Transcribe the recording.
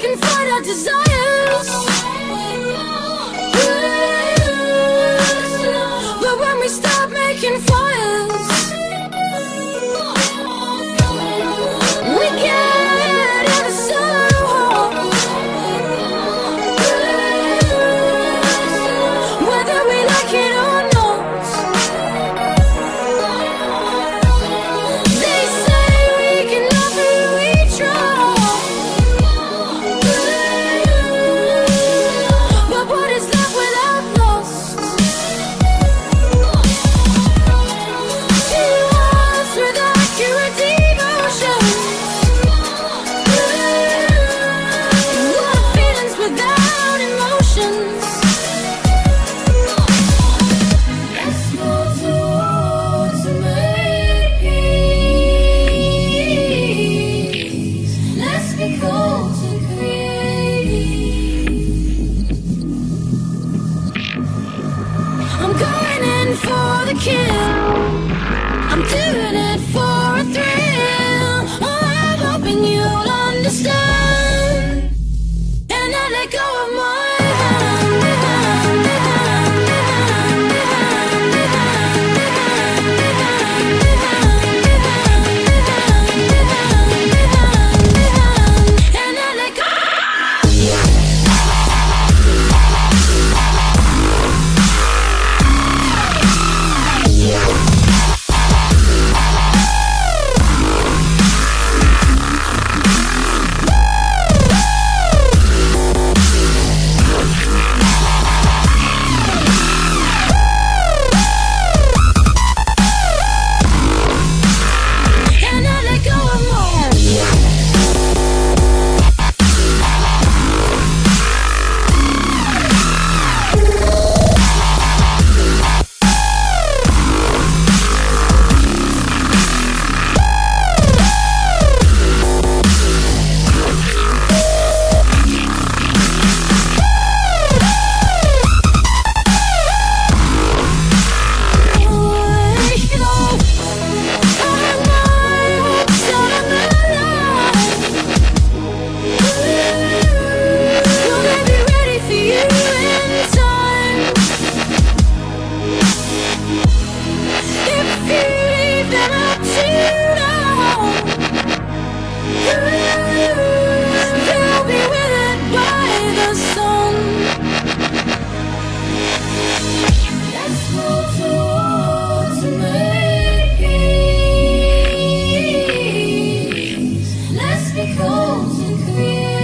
can fight our desires. But when we stop making fires, we get ever so hot. Whether we like it or not, they say we can love who we try. But what is love without loss? Two hearts with accurate devotion. What feelings without emotions? Let's go towards make peace. Let's be cold to create. I'm going in for the kill. I'm doing it for a thrill. I'm hoping you'll understand. And I let go of my and I let go. And I let go of more. Let's be cold and create.